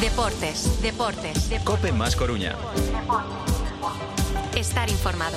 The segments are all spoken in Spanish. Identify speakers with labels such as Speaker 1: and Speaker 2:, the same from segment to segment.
Speaker 1: Deportes.
Speaker 2: COPE más Coruña.
Speaker 1: Estar informado.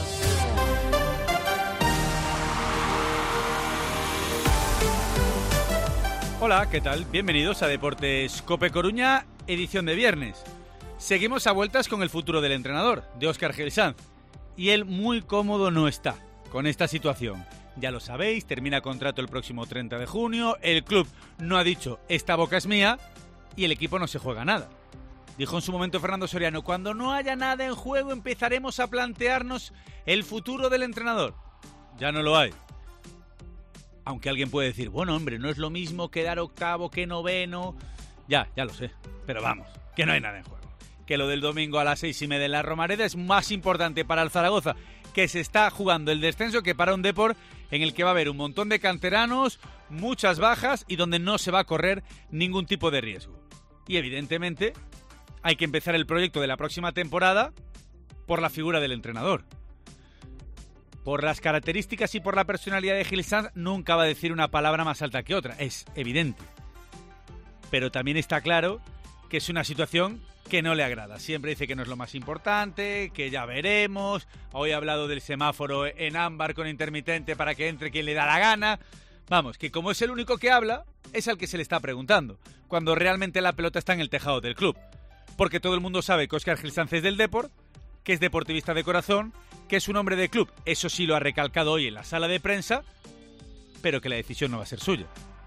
Speaker 3: Hola, ¿qué tal? Bienvenidos a Deportes COPE Coruña, edición de viernes. Seguimos a vueltas con el futuro del entrenador, de Óscar Gil Sanz. Y él muy cómodo no está con esta situación. Ya lo sabéis, termina contrato el próximo 30 de junio, el club no ha dicho esta boca es mía y el equipo no se juega nada. Dijo en su momento Fernando Soriano, cuando no haya nada en juego empezaremos a plantearnos el futuro del entrenador. Ya no lo hay. Aunque alguien puede decir, bueno hombre, no es lo mismo quedar octavo que noveno. Ya lo sé, pero vamos, que no hay nada en juego. Que lo del domingo a las 6:30 en la Romareda es más importante para el Zaragoza, que se está jugando el descenso, que para un Depor en el que va a haber un montón de canteranos, muchas bajas y donde no se va a correr ningún tipo de riesgo. Y evidentemente hay que empezar el proyecto de la próxima temporada por la figura del entrenador. Por las características y por la personalidad de Gil Sanz nunca va a decir una palabra más alta que otra, es evidente. Pero también está claro que es una situación que no le agrada. Siempre dice que no es lo más importante, que ya veremos. Hoy ha hablado del semáforo en ámbar con intermitente para que entre quien le da la gana. Vamos, que como es el único que habla, es al que se le está preguntando, cuando realmente la pelota está en el tejado del club. Porque todo el mundo sabe que Óscar Gil Sanz es del Depor, que es deportivista de corazón, que es un hombre de club. Eso sí lo ha recalcado hoy en la sala de prensa, pero que la decisión no va a ser suya.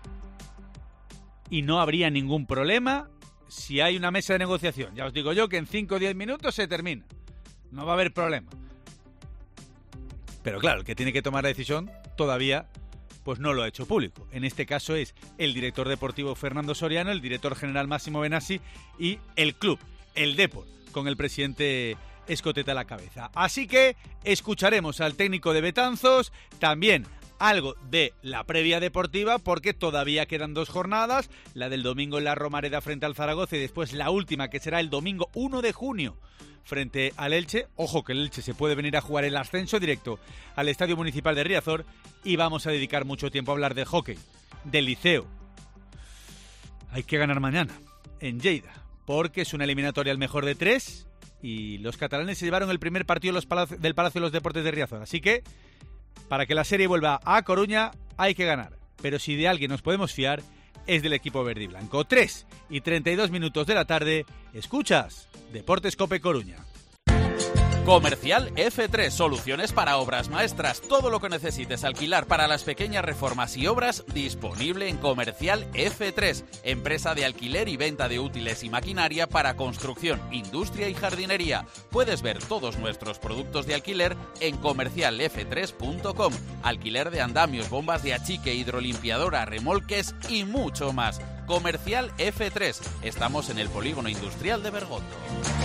Speaker 3: Y no habría ningún problema si hay una mesa de negociación. Ya os digo yo que en 5 o 10 minutos se termina. No va a haber problema. Pero claro, el que tiene que tomar la decisión todavía pues no lo ha hecho público. En este caso es el director deportivo Fernando Soriano, el director general Máximo Benassi y el club, el Depor, con el presidente Escoteta a la cabeza. Así que escucharemos al técnico de Betanzos, también algo de la previa deportiva, porque todavía quedan 2 jornadas, la del domingo en la Romareda frente al Zaragoza y después la última que será el domingo 1 de junio frente al Elche. Ojo que el Elche se puede venir a jugar el ascenso directo al Estadio Municipal de Riazor y vamos a dedicar mucho tiempo a hablar de hockey, del Liceo. Hay que ganar mañana en Lleida, porque es una eliminatoria al mejor de 3 y los catalanes se llevaron el primer partido del Palacio de los Deportes de Riazor, así que para que la serie vuelva a Coruña hay que ganar, pero si de alguien nos podemos fiar es del equipo verde y blanco. 3:32 de la tarde, escuchas Deportes COPE Coruña.
Speaker 4: Comercial F3, soluciones para obras maestras. Todo lo que necesites alquilar para las pequeñas reformas y obras, disponible en Comercial F3, empresa de alquiler y venta de útiles y maquinaria para construcción, industria y jardinería. Puedes ver todos nuestros productos de alquiler en comercialf3.com. Alquiler de andamios, bombas de achique, hidrolimpiadora, remolques y mucho más. Comercial F3. Estamos en el Polígono Industrial de Bergondo.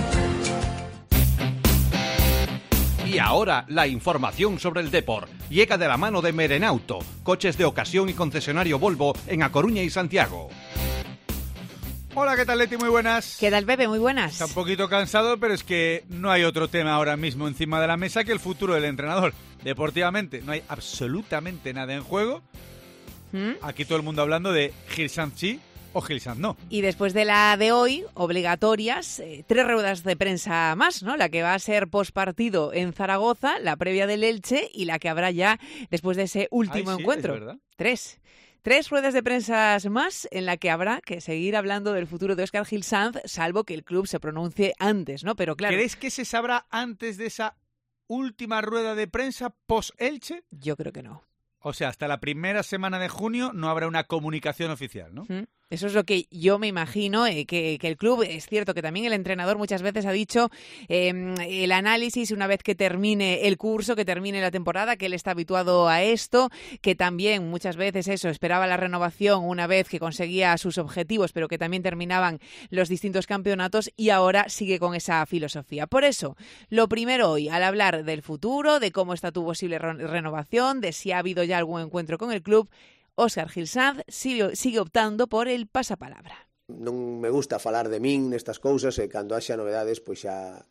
Speaker 5: Y ahora la información sobre el Depor llega de la mano de Merenauto, coches de ocasión y concesionario Volvo en A Coruña y Santiago.
Speaker 3: Hola, ¿qué tal, Leti? Muy buenas.
Speaker 6: ¿Qué tal, Pepe? Muy buenas.
Speaker 3: Está un poquito cansado, pero es que no hay otro tema ahora mismo encima de la mesa que el futuro del entrenador. Deportivamente no hay absolutamente nada en juego. Aquí todo el mundo hablando de Gil Sanz sí o Gil Sanz no.
Speaker 6: Y después de la de hoy, obligatorias, 3 ruedas de prensa más, ¿no? La que va a ser postpartido en Zaragoza, la previa del Elche y la que habrá ya después de ese último encuentro.
Speaker 3: Es verdad.
Speaker 6: 3 ruedas de prensa más en la que habrá que seguir hablando del futuro de Óscar Gil Sanz, salvo que el club se pronuncie antes, ¿no? Pero claro.
Speaker 3: ¿Crees que se sabrá antes de esa última rueda de prensa post-Elche?
Speaker 6: Yo creo que no.
Speaker 3: O sea, hasta la primera semana de junio no habrá una comunicación oficial, ¿no?
Speaker 6: Eso es lo que yo me imagino, que el club, es cierto que también el entrenador muchas veces ha dicho el análisis una vez que termine el curso, que termine la temporada, que él está habituado a esto, que también muchas veces esperaba la renovación una vez que conseguía sus objetivos, pero que también terminaban los distintos campeonatos y ahora sigue con esa filosofía. Por eso, lo primero hoy, al hablar del futuro, de cómo está tu posible renovación, de si ha habido ya algún encuentro con el club, Óscar Gil Sanz sigue optando por el pasapalabra.
Speaker 1: Non me gusta falar de min nestas cousas e cando haxa novedades pois xa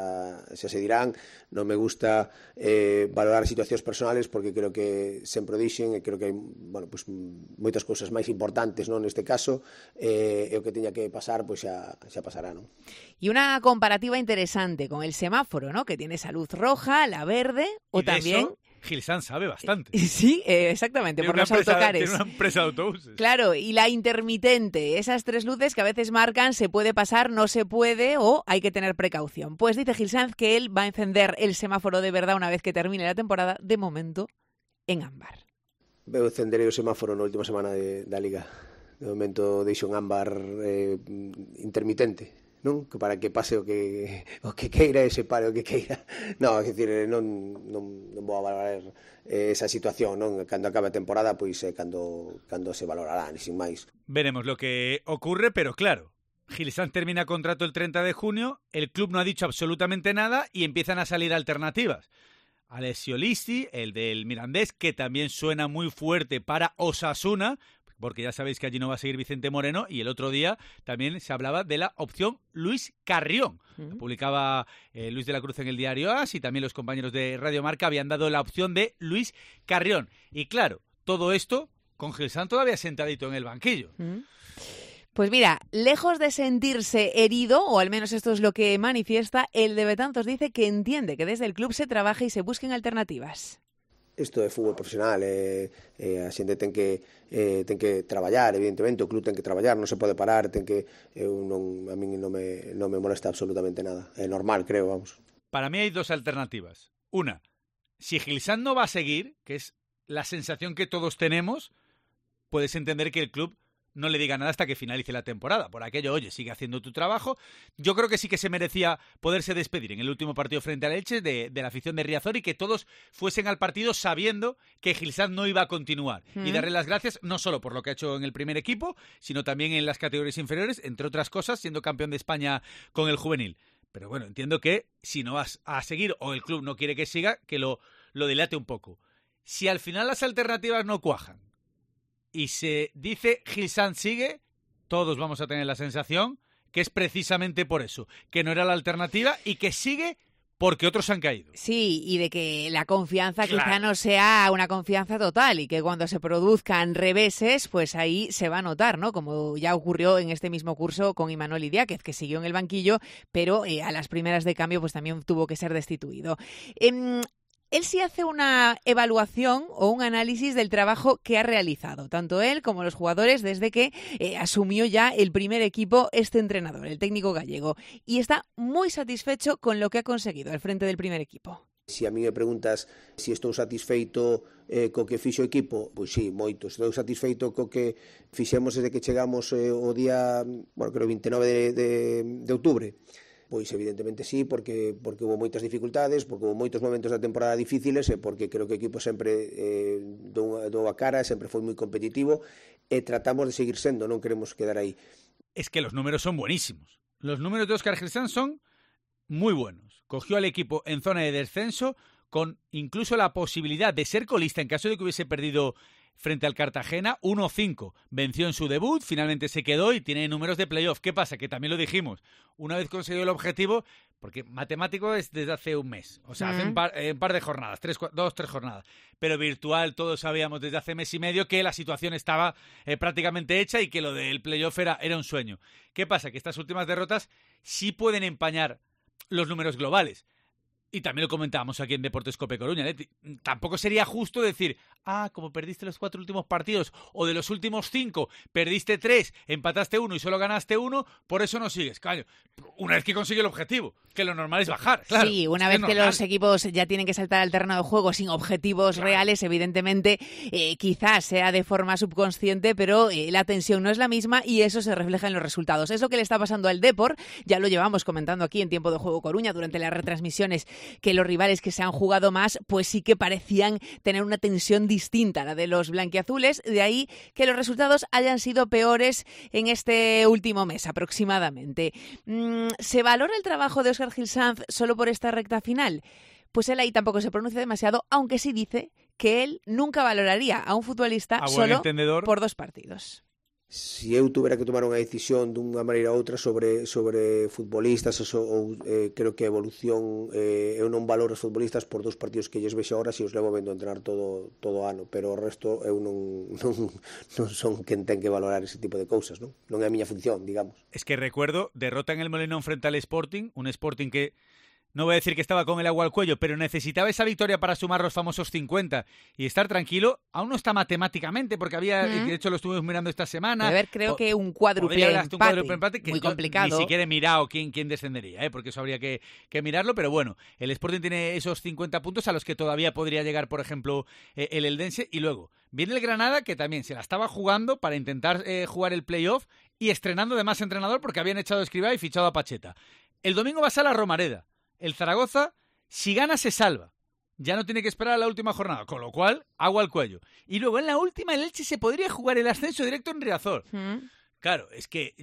Speaker 1: se dirán. Non me gusta valorar situacións personales porque creo que sempre o dixen e creo que hai pois, moitas cousas máis importantes, non, neste caso, e o que teña que pasar pois xa pasará, non?
Speaker 6: Y una comparativa interesante con el semáforo, ¿no? Que tiene esa luz roja, la verde o también...
Speaker 3: Gil Sanz sabe bastante.
Speaker 6: Sí, exactamente, por los autocares.
Speaker 3: Tiene una empresa de autobuses.
Speaker 6: Claro, y la intermitente, esas 3 luces que a veces marcan se puede pasar, no se puede o hay que tener precaución. Pues dice Gil Sanz que él va a encender el semáforo de verdad una vez que termine la temporada, de momento, en ámbar.
Speaker 1: Veo encenderei o semáforo na última semana da Liga. De momento deixo en ámbar intermitente. Non? Que para que pase o que queira e se pare o que queira. Non, é dicir, non vou a valorar esa situación, non? Cando acabe a temporada, pois cando se valorará, sin máis.
Speaker 3: Veremos lo que ocurre, pero claro, Gil Sanz termina contrato el 30 de junio, el club no ha dicho absolutamente nada y empiezan a salir alternativas. Alessio Listi, el del Mirandés, que también suena muy fuerte para Osasuna, porque ya sabéis que allí no va a seguir Vicente Moreno, y el otro día también se hablaba de la opción Luis Carrión. Lo publicaba Luis de la Cruz en el diario AS y también los compañeros de Radio Marca habían dado la opción de Luis Carrión. Y claro, todo esto con Gil Sanz todavía sentadito en el banquillo.
Speaker 6: Pues mira, lejos de sentirse herido, o al menos esto es lo que manifiesta, el de Betanzos dice que entiende que desde el club se trabaja y se busquen alternativas.
Speaker 1: Isto é fútbol profesional, a xente ten que traballar, evidentemente, o club ten que traballar, non se pode parar, a min non me molesta absolutamente nada, é normal, creo, vamos.
Speaker 3: Para mí hay 2 alternativas. Una, si Gil Sanz no va a seguir, que es la sensación que todos tenemos, puedes entender que el club no le diga nada hasta que finalice la temporada. Por aquello, oye, sigue haciendo tu trabajo. Yo creo que sí que se merecía poderse despedir en el último partido frente al Elche de la afición de Riazor y que todos fuesen al partido sabiendo que Gil Sanz no iba a continuar. Y darle las gracias no solo por lo que ha hecho en el primer equipo, sino también en las categorías inferiores, entre otras cosas, siendo campeón de España con el juvenil. Pero bueno, entiendo que si no vas a seguir o el club no quiere que siga, que lo dilate un poco. Si al final las alternativas no cuajan, y se dice Gil Sanz sigue, todos vamos a tener la sensación que es precisamente por eso, que no era la alternativa y que sigue porque otros han caído.
Speaker 6: Sí, y de que la confianza quizá no sea una confianza total y que cuando se produzcan reveses, pues ahí se va a notar, ¿no? Como ya ocurrió en este mismo curso con Imanol Idiáquez, que siguió en el banquillo, pero a las primeras de cambio pues también tuvo que ser destituido. Él sí hace una evaluación o un análisis del trabajo que ha realizado, tanto él como los jugadores, desde que asumió ya el primer equipo este entrenador, el técnico gallego, y está muy satisfecho con lo que ha conseguido al frente del primer equipo.
Speaker 1: Si a mí me preguntas si estou satisfeito co que fixo o equipo, pois sí, moito. Estou satisfeito co que fixemos desde que chegamos o día, creo 29 de outubro. Pois evidentemente sí, porque houve moitas dificultades, porque houve moitos momentos da temporada difíciles e porque creo que o equipo sempre dou a cara, sempre foi moi competitivo e tratamos de seguir sendo, non queremos quedar aí.
Speaker 3: Es que los números son buenísimos. Los números de Óscar Gil Sanz son muy buenos. Cogió al equipo en zona de descenso con incluso la posibilidad de ser colista en caso de que hubiese perdido frente al Cartagena, 1-5. Venció en su debut, finalmente se quedó y tiene números de playoff. ¿Qué pasa? Que también lo dijimos. Una vez conseguido el objetivo, porque matemático es desde hace un mes. O sea, hace un par de jornadas, 3 jornadas. Pero virtual, todos sabíamos desde hace mes y medio que la situación estaba prácticamente hecha y que lo del playoff era un sueño. ¿Qué pasa? Que estas últimas derrotas sí pueden empañar los números globales. Y también lo comentábamos aquí en Deportes Cope Coruña. Tampoco sería justo decir, como perdiste los 4 últimos partidos, o de los últimos 5, perdiste 3, empataste 1 y solo ganaste 1, por eso no sigues. Claro, una vez que consigue el objetivo, que lo normal es bajar. Claro,
Speaker 6: sí, una vez que los equipos ya tienen que saltar al terreno de juego sin objetivos reales, evidentemente, quizás sea de forma subconsciente, pero la tensión no es la misma y eso se refleja en los resultados. Es lo que le está pasando al Depor, ya lo llevamos comentando aquí en Tiempo de Juego Coruña durante las retransmisiones, que los rivales que se han jugado más, pues sí que parecían tener una tensión distinta a la de los blanquiazules, de ahí que los resultados hayan sido peores en este último mes aproximadamente. ¿Se valora el trabajo de Óscar Gil Sanz solo por esta recta final? Pues él ahí tampoco se pronuncia demasiado, aunque sí dice que él nunca valoraría a un futbolista solo por 2 partidos.
Speaker 1: se eu tuvera que tomar unha decisión dunha maneira ou outra sobre futbolistas, creo que a evolución, eu non valoro os futbolistas por 2 partidos que lles vexo agora, se os levo vendo entrenar todo o ano, pero o resto eu non son quen ten que valorar ese tipo de cousas, non é a miña función, digamos.
Speaker 3: Es que recuerdo derrota en el Molinón frente al Sporting, un Sporting que no voy a decir que estaba con el agua al cuello, pero necesitaba esa victoria para sumar los famosos 50 y estar tranquilo. Aún no está matemáticamente, porque de hecho lo estuvimos mirando esta semana.
Speaker 6: A ver, creo que un cuádruple empate,
Speaker 3: que
Speaker 6: muy complicado.
Speaker 3: Ni siquiera he mirado quién descendería, porque eso habría que mirarlo, pero bueno, el Sporting tiene esos 50 puntos a los que todavía podría llegar, por ejemplo, el Eldense, y luego viene el Granada, que también se la estaba jugando para intentar jugar el playoff y estrenando de más entrenador porque habían echado a Escribá y fichado a Pacheta. El domingo va a ser la Romareda. El Zaragoza, si gana, se salva. Ya no tiene que esperar a la última jornada, con lo cual, agua al cuello. Y luego, en la última, el Elche se podría jugar el ascenso directo en Riazor. Claro, es que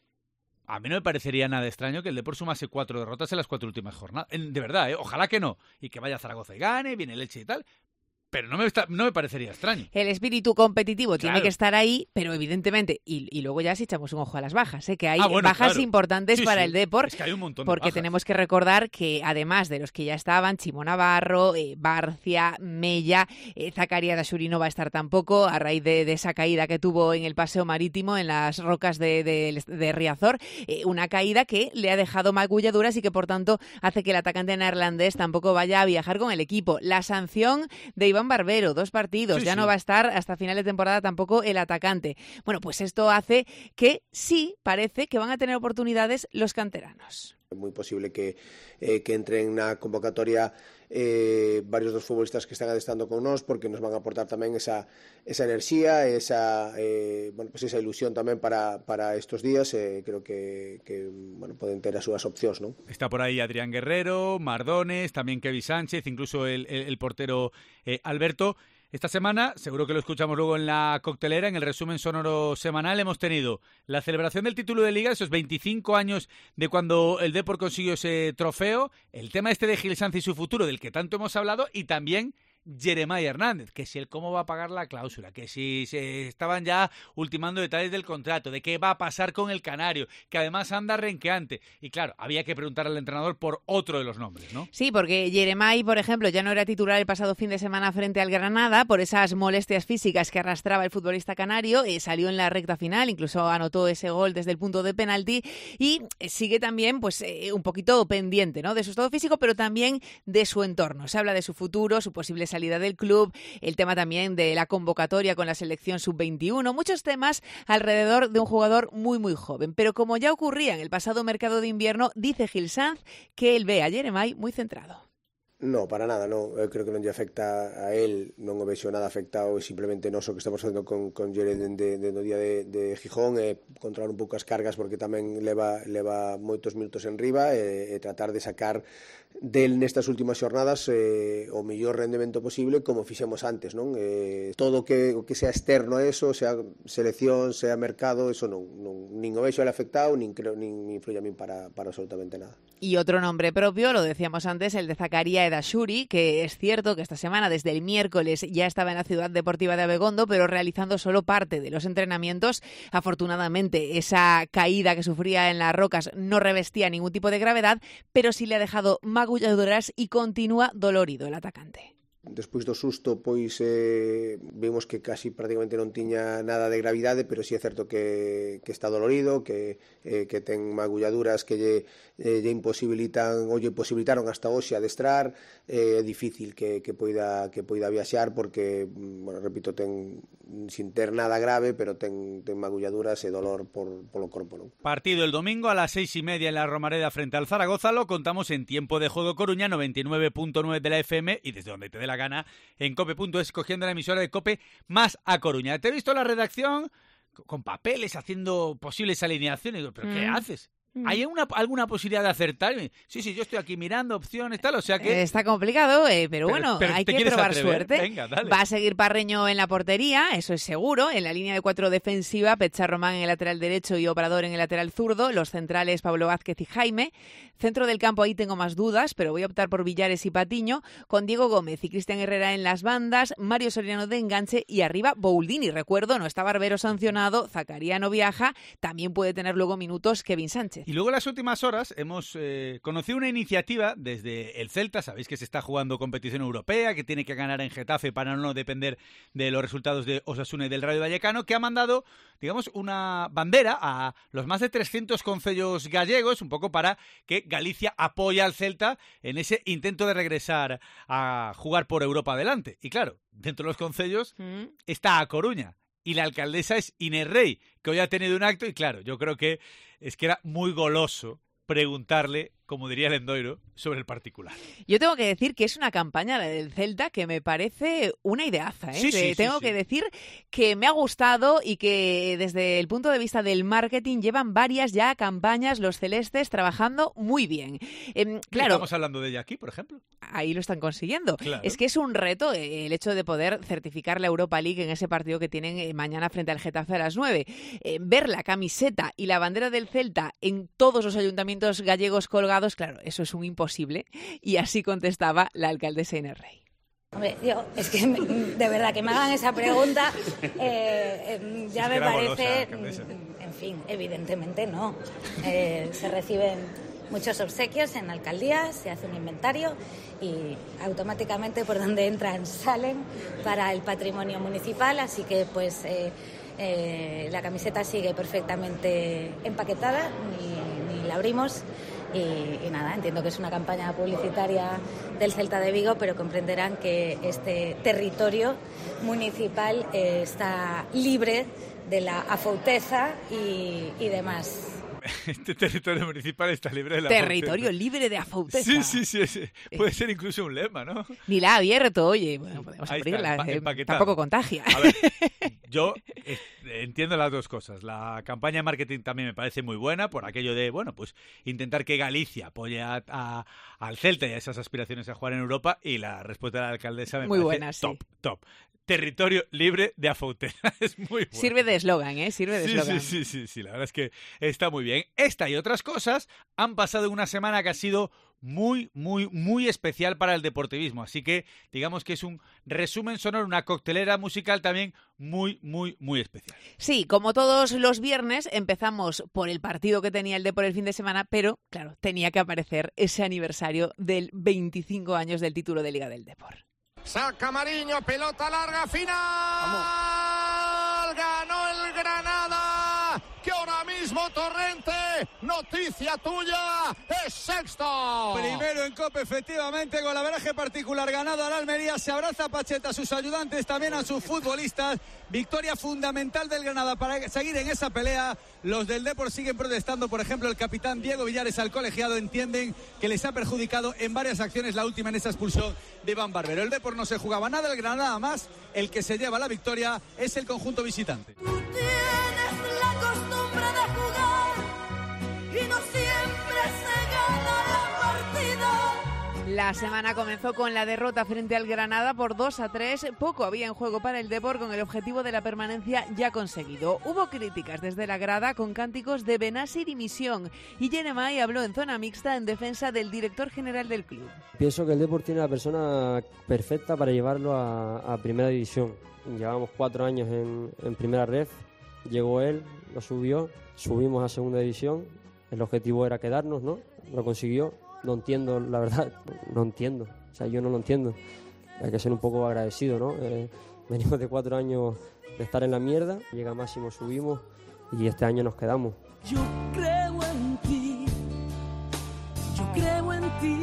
Speaker 3: a mí no me parecería nada extraño que el Depor sumase 4 derrotas en las 4 últimas jornadas. De verdad, ojalá que no. Y que vaya Zaragoza y gane, viene el Elche y tal. Pero no me parecería extraño.
Speaker 6: El espíritu competitivo tiene que estar ahí, pero evidentemente, y luego ya si echamos un ojo a las bajas, que hay bajas importantes para el Depor,
Speaker 3: es que hay un montón de
Speaker 6: porque
Speaker 3: bajas.
Speaker 6: Tenemos que recordar que además de los que ya estaban, Chimo Navarro, Barcia, Mella, Zakaria Dashuri no va a estar tampoco, a raíz de esa caída que tuvo en el paseo marítimo, en las rocas de Riazor, una caída que le ha dejado magulladuras y que por tanto hace que el atacante neerlandés tampoco vaya a viajar con el equipo. La sanción de Iván Barbero, 2 partidos, no va a estar hasta final de temporada tampoco el atacante. Bueno, pues esto hace que sí parece que van a tener oportunidades los canteranos.
Speaker 1: É moi posible que entren na convocatoria varios dos futbolistas que están adestrando con nós, porque nos van a aportar tamén esa enerxía, esa ilusión tamén para estos días. Creo que poden ter as súas opcións, ¿no?
Speaker 3: Está por aí Adrián Guerrero, Mardones, también Kevin Sánchez, incluso el portero Alberto. Esta semana, seguro que lo escuchamos luego en la coctelera, en el resumen sonoro semanal, hemos tenido la celebración del título de Liga, esos 25 años de cuando el Depor consiguió ese trofeo, el tema de Gil Sanz y su futuro, del que tanto hemos hablado, y también Jeremiah Hernández, que si el cómo va a pagar la cláusula, que si se estaban ya ultimando detalles del contrato, de qué va a pasar con el canario, que además anda renqueante. Y claro, había que preguntar al entrenador por otro de los nombres, ¿no?
Speaker 6: Sí, porque Jeremiah, por ejemplo, ya no era titular el pasado fin de semana frente al Granada por esas molestias físicas que arrastraba el futbolista canario, salió en la recta final, incluso anotó ese gol desde el punto de penalti y sigue también un poquito pendiente, ¿no?, de su estado físico, pero también de su entorno. Se habla de su futuro, su posible salida del club, el tema también de la convocatoria con la selección sub-21, muchos temas alrededor de un jugador muy muy joven, pero como ya ocurría en el pasado mercado de invierno, dice Gil Sanz que él ve a Jeremiah muy centrado.
Speaker 1: No, para nada, no. Eu creo que non lle afecta a él, non o vexo nada afectado, simplemente noso que estamos facendo con Jere no día de Gijón, controlar un pouco as cargas, porque tamén leva moitos minutos en riba, e tratar de sacar del nestas últimas xornadas o mellor rendemento posible, como fixemos antes, non? Todo o que sea externo a eso, sea selección, sea mercado, eso non nin o vexo ele afectado, nin influye a min para absolutamente nada.
Speaker 6: Y otro nombre propio, lo decíamos antes, el de Zakaria Dashuri, que es cierto que esta semana, desde el miércoles, ya estaba en la Ciudad Deportiva de Abegondo, pero realizando solo parte de los entrenamientos. Afortunadamente, esa caída que sufría en las rocas no revestía ningún tipo de gravedad, pero sí le ha dejado magulladuras y continúa dolorido el atacante.
Speaker 1: Despois do susto, pois vimos que casi prácticamente non tiña nada de gravidade, pero sí é certo que está dolorido, que ten magulladuras que lle imposibilitan ou lle posibilitaron hasta hoxe adestrar. É difícil que poida viaxar porque, bueno, repito, ten sin ter nada grave, pero ten magulladuras e dolor polo corpo, non?
Speaker 3: Partido el domingo a las 6:30 en la Romareda frente al Zaragoza. Lo contamos en Tiempo de Juego Coruña, 99.9 de la FM y desde donde te dé la gana en cope.es, cogiendo la emisora de Cope más a Coruña. Te he visto la redacción con papeles haciendo posibles alineaciones, pero ¿qué haces? ¿Hay alguna posibilidad de acertar? Sí, yo estoy aquí mirando opciones, tal, o sea que...
Speaker 6: Está complicado, pero bueno, hay que probar suerte.
Speaker 3: Venga, dale.
Speaker 6: Va a seguir Parreño en la portería, eso es seguro. En la línea de 4 defensiva, Pecha Román en el lateral derecho y Obrador en el lateral zurdo. Los centrales, Pablo Vázquez y Jaime. Centro del campo, ahí tengo más dudas, pero voy a optar por Villares y Patiño, con Diego Gómez y Cristian Herrera en las bandas, Mario Soriano de enganche y arriba Bouldini. Recuerdo, no está Barbero sancionado, Zakaria no viaja, también puede tener luego minutos Kevin Sánchez.
Speaker 3: Y luego en las últimas horas hemos conocido una iniciativa desde el Celta. Sabéis que se está jugando competición europea, que tiene que ganar en Getafe para no depender de los resultados de Osasuna y del Rayo Vallecano, que ha mandado, digamos, una bandera a los más de 300 concellos gallegos, un poco para que Galicia apoye al Celta en ese intento de regresar a jugar por Europa adelante. Y claro, dentro de los concellos está A Coruña. Y la alcaldesa es Inés Rey, que hoy ha tenido un acto y claro, yo creo que era muy goloso preguntarle, como diría el Endoiro, sobre el particular.
Speaker 6: Yo tengo que decir que es una campaña, la del Celta, que me parece una ideaza. Tengo que decir que me ha gustado y que desde el punto de vista del marketing llevan varias ya campañas los celestes trabajando muy bien. Claro,
Speaker 3: ¿estamos hablando de ella aquí, por ejemplo?
Speaker 6: Ahí lo están consiguiendo.
Speaker 3: Claro.
Speaker 6: Es que es un reto el hecho de poder certificar la Europa League en ese partido que tienen mañana frente al Getafe a las 9. Ver la camiseta y la bandera del Celta en todos los ayuntamientos gallegos colgados, claro, eso es un imposible. Y así contestaba la alcaldesa Inés Rey.
Speaker 2: Hombre, es que de verdad que me hagan esa pregunta ya me parece, en fin, evidentemente no. Se reciben muchos obsequios en la alcaldía, se hace un inventario y automáticamente por donde entran salen para el patrimonio municipal, así que pues la camiseta sigue perfectamente empaquetada, ni la abrimos. Y nada, entiendo que es una campaña publicitaria del Celta de Vigo, pero comprenderán que este territorio municipal está libre de la afouteza y demás.
Speaker 3: Este territorio municipal está libre de la
Speaker 6: territorio
Speaker 3: afouteza.
Speaker 6: Libre de afouteza.
Speaker 3: Sí. Puede ser incluso un lema, ¿no?
Speaker 6: Ni la ha abierto, oye. Bueno, podemos abrirla. Tampoco contagia.
Speaker 3: A ver, yo entiendo las dos cosas. La campaña de marketing también me parece muy buena por aquello de, bueno, pues intentar que Galicia apoye al Celta y a esas aspiraciones a jugar en Europa, y la respuesta de la alcaldesa me
Speaker 6: muy
Speaker 3: parece
Speaker 6: buena,
Speaker 3: top. Territorio libre de afouteza. Es muy bueno.
Speaker 6: Sirve de eslogan, Sirve de eslogan.
Speaker 3: Sí, la verdad es que está muy bien. Esta y otras cosas han pasado una semana que ha sido muy, muy, muy especial para el deportivismo. Así que digamos que es un resumen sonoro, una coctelera musical también muy, muy, muy especial.
Speaker 6: Sí, como todos los viernes empezamos por el partido que tenía el Depor el fin de semana, pero claro, tenía que aparecer ese aniversario del 25 años del título de Liga del Depor.
Speaker 7: Saca Mariño, pelota larga, final. Vamos. Ganó el Granada, que ahora mismo Torrente, noticia tuya, es sexto.
Speaker 8: Primero en Copa, efectivamente, con averaje particular ganado al Almería. Se abraza Pacheta a sus ayudantes, también a sus futbolistas. Victoria fundamental del Granada para seguir en esa pelea. Los del Depor siguen protestando. Por ejemplo, el capitán Diego Villares al colegiado entienden que les ha perjudicado en varias acciones, la última en esa expulsión de Iván Barbero. El Depor no se jugaba nada, el Granada más. El que se lleva la victoria es el conjunto visitante.
Speaker 9: Tú tienes la costumbre de jugar y no siempre se gana la partida.
Speaker 6: La semana comenzó con la derrota frente al Granada por 2-3. Poco había en juego para el Depor, con el objetivo de la permanencia ya conseguido. Hubo críticas desde la grada con cánticos de Benásir y Misión. Y Yenemay habló en zona mixta en defensa del director general del club.
Speaker 10: Pienso que el Depor tiene la persona perfecta para llevarlo a primera división. Llevamos 4 años en primera ref. Llegó él, lo subió, subimos a segunda división. El objetivo era quedarnos, ¿no? Lo consiguió. No entiendo, la verdad, no entiendo. O sea, yo no lo entiendo. Hay que ser un poco agradecido, ¿no? Venimos de 4 años de estar en la mierda. Llega Máximo, subimos y este año nos quedamos.
Speaker 9: Yo creo en ti. Yo creo en ti.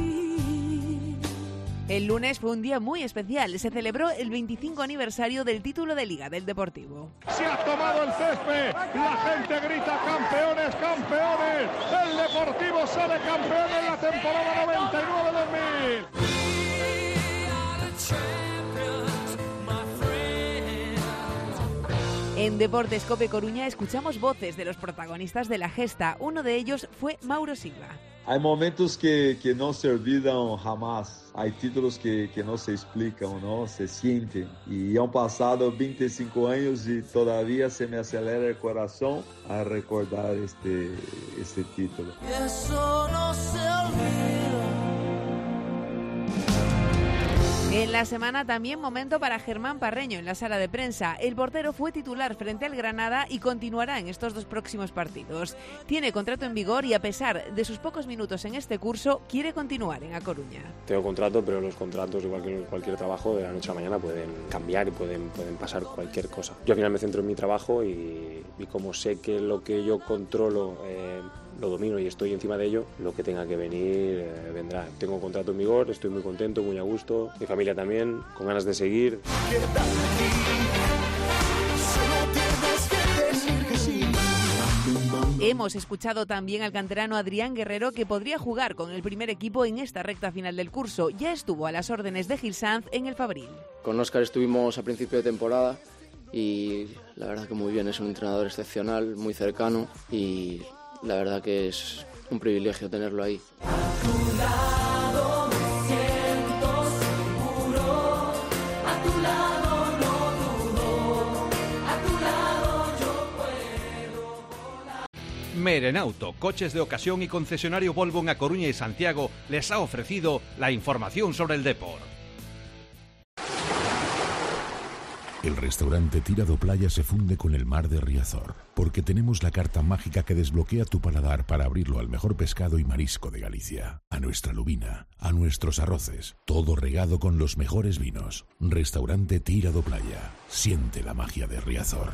Speaker 6: El lunes fue un día muy especial. Se celebró el 25 aniversario del título de Liga del Deportivo.
Speaker 7: Se ha tomado el césped, la gente grita campeones, campeones. El Deportivo sale campeón en la temporada 99-2000.
Speaker 6: En Deportes Cope Coruña escuchamos voces de los protagonistas de la gesta. Uno de ellos fue Mauro Silva.
Speaker 11: Hay momentos que no se olvidan jamás. Hay títulos que no se explican, ¿no? Se sienten. Y han pasado 25 años y todavía se me acelera el corazón a recordar este título.
Speaker 9: Eso no se olvida.
Speaker 6: En la semana también momento para Germán Parreño en la sala de prensa. El portero fue titular frente al Granada y continuará en estos 2 próximos partidos. Tiene contrato en vigor y a pesar de sus pocos minutos en este curso, quiere continuar en A Coruña.
Speaker 12: Tengo contrato, pero los contratos, igual que en cualquier trabajo, de la noche a la mañana pueden cambiar y pueden pasar cualquier cosa. Yo al final me centro en mi trabajo y como sé que lo que yo controlo lo domino y estoy encima de ello, lo que tenga que venir vendrá. Tengo contrato en vigor, estoy muy contento, muy a gusto, mi familia también, con ganas de seguir.
Speaker 6: Hemos escuchado también al canterano Adrián Guerrero, que podría jugar con el primer equipo en esta recta final del curso. Ya estuvo a las órdenes de Gil Sanz en el Fabril.
Speaker 13: Con Óscar estuvimos a principio de temporada y la verdad que muy bien, es un entrenador excepcional, muy cercano y la verdad que es un privilegio tenerlo ahí.
Speaker 9: A tu lado me siento seguro, a tu lado no dudo, a tu lado yo puedo volar.
Speaker 5: Merenauto, coches de ocasión y concesionario Volvo en A Coruña y Santiago, les ha ofrecido la información sobre el deporte.
Speaker 14: El restaurante Tirado Playa se funde con el mar de Riazor, porque tenemos la carta mágica que desbloquea tu paladar para abrirlo al mejor pescado y marisco de Galicia, a nuestra lubina, a nuestros arroces, todo regado con los mejores vinos. Restaurante Tirado Playa, siente la magia de Riazor.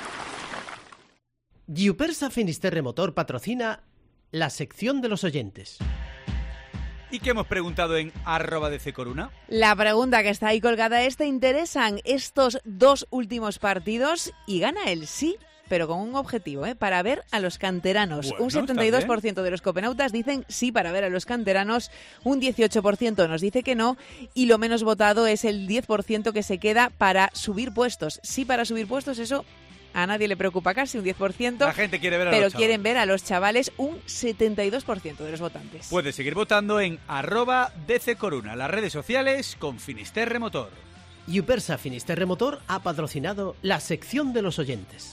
Speaker 15: Giupersa Finisterre Motor patrocina la sección de los oyentes.
Speaker 3: ¿Y qué hemos preguntado en @DCCoruna?
Speaker 6: La pregunta que está ahí colgada es: ¿te interesan estos 2 últimos partidos? Y gana el sí, pero con un objetivo, para ver a los canteranos.
Speaker 3: Bueno,
Speaker 6: un 72% de los copenautas dicen sí para ver a los canteranos, un 18% nos dice que no, y lo menos votado es el 10% que se queda para subir puestos. Sí para subir puestos, eso a nadie le preocupa casi, un 10%.
Speaker 3: La gente quiere ver a
Speaker 6: pero
Speaker 3: los chavales.
Speaker 6: quieren ver a los chavales, un 72% de los votantes.
Speaker 3: Puedes seguir votando en @DCCoruna, las redes sociales con Finisterre Motor.
Speaker 15: Giupersa Finisterre Motor ha patrocinado la sección de los oyentes.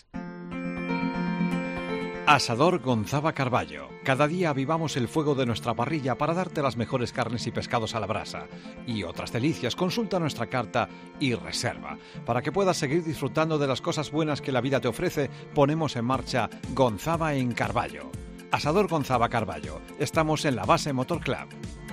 Speaker 5: Asador Gonzaba Carballo. Cada día avivamos el fuego de nuestra parrilla para darte las mejores carnes y pescados a la brasa. Y otras delicias, consulta nuestra carta y reserva. Para que puedas seguir disfrutando de las cosas buenas que la vida te ofrece, ponemos en marcha Gonzaba en Carballo. Asador Gonzaba Carballo. Estamos en la base Motor Club.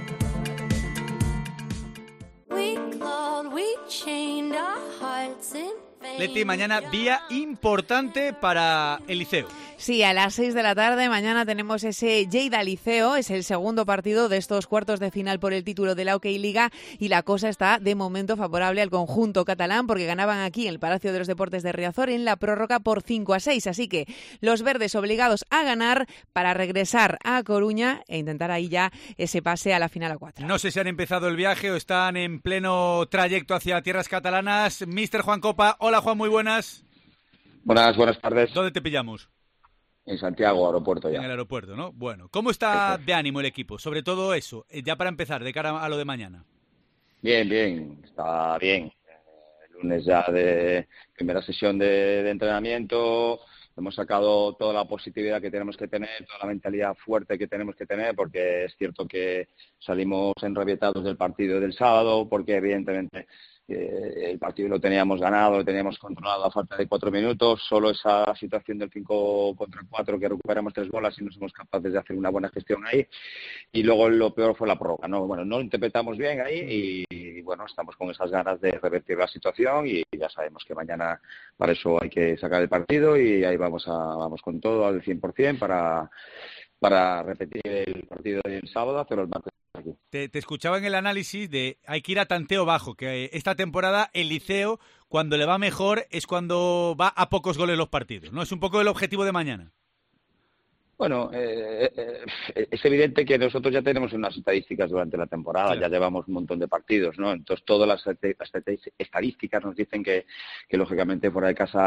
Speaker 3: Leti, mañana día importante para el Liceo.
Speaker 6: Sí, a las 6 de la tarde mañana tenemos ese Lleida-Liceo, es el segundo partido de estos cuartos de final por el título de la OK Liga y la cosa está de momento favorable al conjunto catalán porque ganaban aquí en el Palacio de los Deportes de Riazor en la prórroga por 5-6, así que los verdes obligados a ganar para regresar a Coruña e intentar ahí ya ese pase a la final a 4.
Speaker 3: No sé si han empezado el viaje o están en pleno trayecto hacia tierras catalanas. Mister Juan Copa, hola Juan, muy buenas.
Speaker 16: Buenas tardes.
Speaker 3: ¿Dónde te pillamos?
Speaker 16: En Santiago, aeropuerto ya.
Speaker 3: En el aeropuerto, ¿no? Bueno, ¿cómo está de ánimo el equipo? Sobre todo eso, ya para empezar, de cara a lo de mañana.
Speaker 16: Bien, está bien. El lunes ya de primera sesión de entrenamiento. Hemos sacado toda la positividad que tenemos que tener, toda la mentalidad fuerte que tenemos que tener, porque es cierto que salimos enrabietados del partido del sábado, porque evidentemente el partido lo teníamos ganado, lo teníamos controlado a falta de 4 minutos, solo esa situación del 5 contra 4 que recuperamos 3 bolas y no somos capaces de hacer una buena gestión ahí, y luego lo peor fue la prórroga, ¿no? Bueno, no lo interpretamos bien ahí y bueno, estamos con esas ganas de revertir la situación y ya sabemos que mañana para eso hay que sacar el partido y ahí vamos con todo al 100% para repetir el partido del sábado, hacerlo el martes aquí.
Speaker 3: Te escuchaba en el análisis de hay que ir a tanteo bajo, que esta temporada el Liceo, cuando le va mejor, es cuando va a pocos goles los partidos, ¿no? Es un poco el objetivo de mañana.
Speaker 16: Bueno, es evidente que nosotros ya tenemos unas estadísticas durante la temporada, claro. Ya llevamos un montón de partidos, ¿no? Entonces todas las estadísticas nos dicen que lógicamente fuera de casa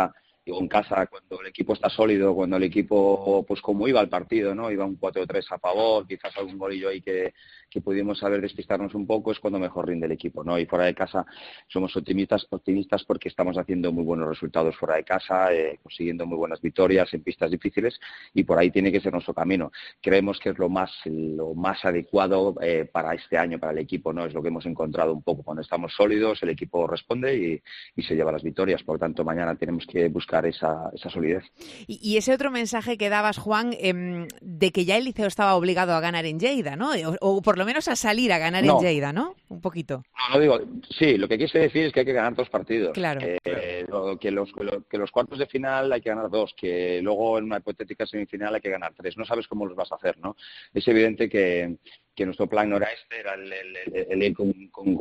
Speaker 16: Digo, en casa, cuando el equipo está sólido, cuando el equipo, pues como iba el partido, ¿no? Iba un 4-3 a favor, quizás algún golillo ahí que pudimos saber despistarnos un poco, es cuando mejor rinde el equipo, ¿no? Y fuera de casa somos optimistas porque estamos haciendo muy buenos resultados fuera de casa, consiguiendo muy buenas victorias en pistas difíciles, y por ahí tiene que ser nuestro camino. Creemos que es lo más adecuado para este año, para el equipo, ¿no? Es lo que hemos encontrado un poco. Cuando estamos sólidos, el equipo responde y se lleva las victorias. Por lo tanto, mañana tenemos que buscar esa solidez.
Speaker 6: Y ese otro mensaje que dabas, Juan, de que ya el Liceo estaba obligado a ganar en Lleida, ¿no? O por lo menos a salir a ganar en Lleida, ¿no? Un poquito.
Speaker 16: No digo, sí, lo que quise decir es que hay que ganar 2 partidos.
Speaker 6: Claro.
Speaker 16: Que los cuartos de final hay que ganar 2, que luego en una hipotética semifinal hay que ganar 3. No sabes cómo los vas a hacer, ¿no? Es evidente que nuestro plan no era este, era el ir con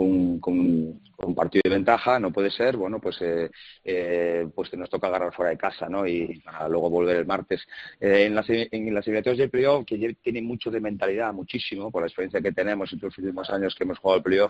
Speaker 16: un partido de ventaja, no puede ser, bueno, pues nos toca agarrar fuera de casa, ¿no? Y para luego volver el martes. En las eliminatorias del playoff, que tiene mucho de mentalidad, muchísimo, por la experiencia que tenemos en los últimos años que hemos jugado el playoff,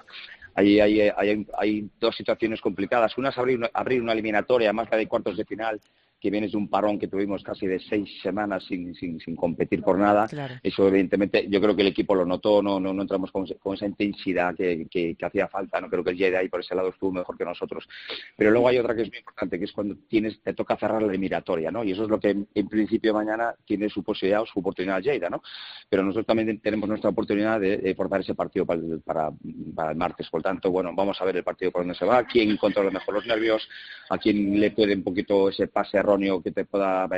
Speaker 16: hay 2 situaciones complicadas. Una es abrir una eliminatoria, más que de cuartos de final, que vienes de un parón que tuvimos casi de 6 semanas sin competir por nada. Claro. Eso evidentemente yo creo que el equipo lo notó, no entramos con esa intensidad que hacía falta, no creo que el Lleida ahí por ese lado estuvo mejor que nosotros. Pero luego hay otra que es muy importante, que es cuando te toca cerrar la eliminatoria, ¿no? Y eso es lo que en principio mañana tiene su posibilidad o su oportunidad el Lleida, ¿no? Pero nosotros también tenemos nuestra oportunidad de forzar ese partido para el martes. Por tanto, bueno, vamos a ver el partido por dónde se va, a quién controla mejor los nervios, a quién le puede un poquito ese pase erróneo que te pueda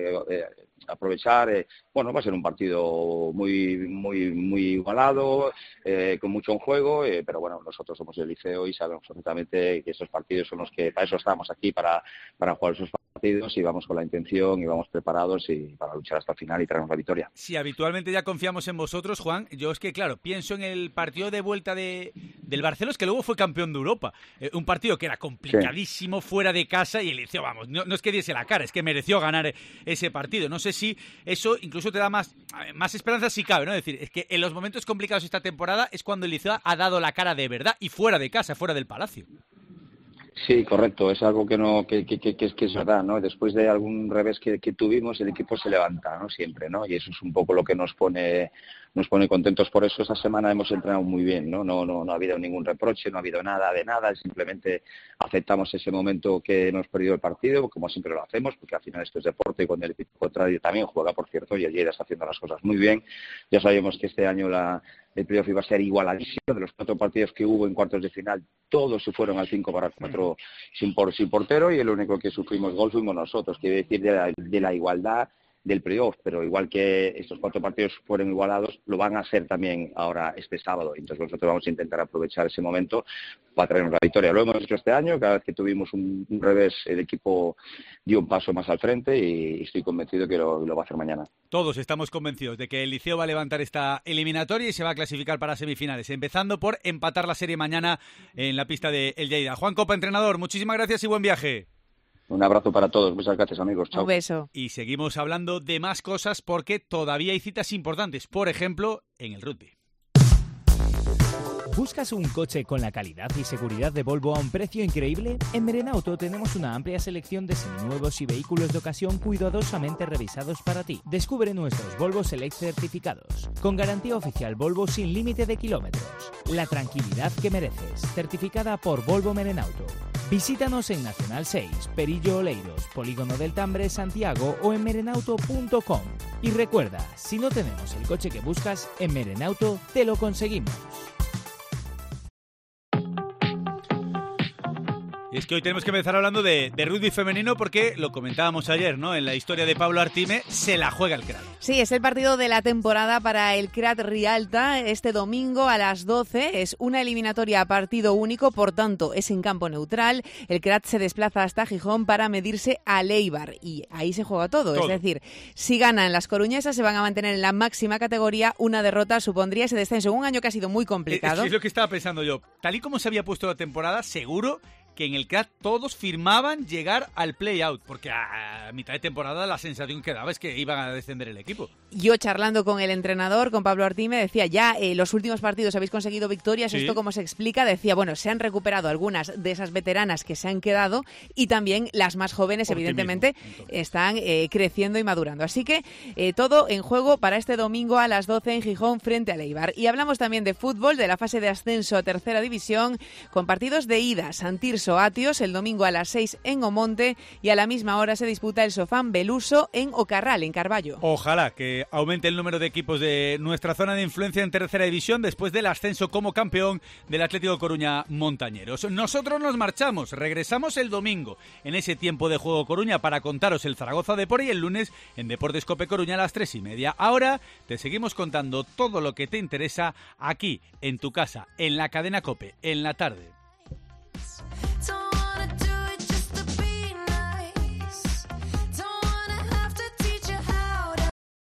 Speaker 16: aprovechar. Bueno, va a ser un partido muy igualado, con mucho en juego, pero bueno, nosotros somos el Liceo y sabemos perfectamente que esos partidos son los que, para eso estamos aquí, para jugar esos partidos, y vamos con la intención y vamos preparados y para luchar hasta el final y traernos la victoria.
Speaker 3: Si habitualmente ya confiamos en vosotros, Juan, yo es que claro, pienso en el partido de vuelta del Barcelos, que luego fue campeón de Europa, un partido que era complicadísimo, sí, fuera de casa, y el Liceo, vamos, no es que diese la cara, es que mereció ganar ese partido. No sé si eso incluso te da más esperanza si cabe, ¿no? Es decir, es que en los momentos complicados esta temporada es cuando el Liceo ha dado la cara de verdad, y fuera de casa, fuera del Palacio.
Speaker 16: Sí, correcto, es algo que es verdad, ¿no? Después de algún revés que tuvimos, el equipo se levanta, ¿no? Siempre, ¿no? Y eso es un poco lo que nos pone contentos. Por eso esta semana hemos entrenado muy bien, ¿no? No ha habido ningún reproche, no ha habido nada de nada, simplemente aceptamos ese momento que hemos perdido el partido, como siempre lo hacemos, porque al final esto es deporte y con el equipo contrario también juega, por cierto, y el Lleida está haciendo las cosas muy bien. Ya sabíamos que este año el playoff iba a ser igualadísimo. De los 4 partidos que hubo en cuartos de final, todos se fueron al 5-4 sin portero, y el único que sufrimos gol fuimos nosotros, quiere decir de la igualdad del playoff, pero igual que estos 4 partidos fueron igualados, lo van a ser también ahora este sábado. Entonces nosotros vamos a intentar aprovechar ese momento para traernos la victoria. Lo hemos hecho este año, cada vez que tuvimos un revés, el equipo dio un paso más al frente, y estoy convencido que lo va a hacer mañana.
Speaker 3: Todos estamos convencidos de que el Liceo va a levantar esta eliminatoria y se va a clasificar para semifinales, empezando por empatar la serie mañana en la pista de El Lleida. Juan Copa, entrenador, muchísimas gracias y buen viaje.
Speaker 16: Un abrazo para todos. Muchas gracias, amigos. Chao.
Speaker 6: Un beso.
Speaker 3: Y seguimos hablando de más cosas porque todavía hay citas importantes. Por ejemplo, en el rugby.
Speaker 17: ¿Buscas un coche con la calidad y seguridad de Volvo a un precio increíble? En Merenauto tenemos una amplia selección de seminuevos y vehículos de ocasión cuidadosamente revisados para ti. Descubre nuestros Volvo Select certificados, con garantía oficial Volvo sin límite de kilómetros. La tranquilidad que mereces, certificada por Volvo Merenauto. Visítanos en Nacional 6, Perillo Oleiros, Polígono del Tambre, Santiago, o en merenauto.com. Y recuerda, si no tenemos el coche que buscas, en Merenauto te lo conseguimos.
Speaker 3: Y es que hoy tenemos que empezar hablando de rugby femenino porque lo comentábamos ayer, ¿no? En la historia de Pablo Artime, se la juega el CRAT.
Speaker 6: Sí, es el partido de la temporada para el CRAT Rialta. Este domingo a las 12 es una eliminatoria a partido único, por tanto es en campo neutral. El CRAT se desplaza hasta Gijón para medirse a Eibar y ahí se juega todo. Es decir, si ganan las coruñesas se van a mantener en la máxima categoría. Una derrota supondría ese descenso en un año que ha sido muy complicado.
Speaker 3: Es lo que estaba pensando yo. Tal y como se había puesto la temporada, seguro que en el CRAT todos firmaban llegar al play-out, porque a mitad de temporada la sensación que daba es que iban a descender el equipo.
Speaker 6: Yo charlando con el entrenador, con Pablo Artime, me decía, ya los últimos partidos habéis conseguido victorias, ¿esto cómo se explica? Decía, bueno, se han recuperado algunas de esas veteranas que se han quedado y también las más jóvenes, evidentemente, están creciendo y madurando. Así que todo en juego para este domingo a las 12 en Gijón frente al Eibar. Y hablamos también de fútbol, de la fase de ascenso a tercera división, con partidos de ida. San Tirso-Atios el domingo a las 6 en Omonte y a la misma hora se disputa el Sofán Beluso en Ocarral, en Carballo.
Speaker 3: Ojalá que aumente el número de equipos de nuestra zona de influencia en tercera división después del ascenso como campeón del Atlético Coruña Montañeros. Nosotros nos marchamos, regresamos el domingo en ese tiempo de juego Coruña para contaros el Zaragoza Depor y el lunes en Deportes Cope Coruña a las 3:30. Ahora te seguimos contando todo lo que te interesa aquí, en tu casa, en la cadena COPE, en la tarde.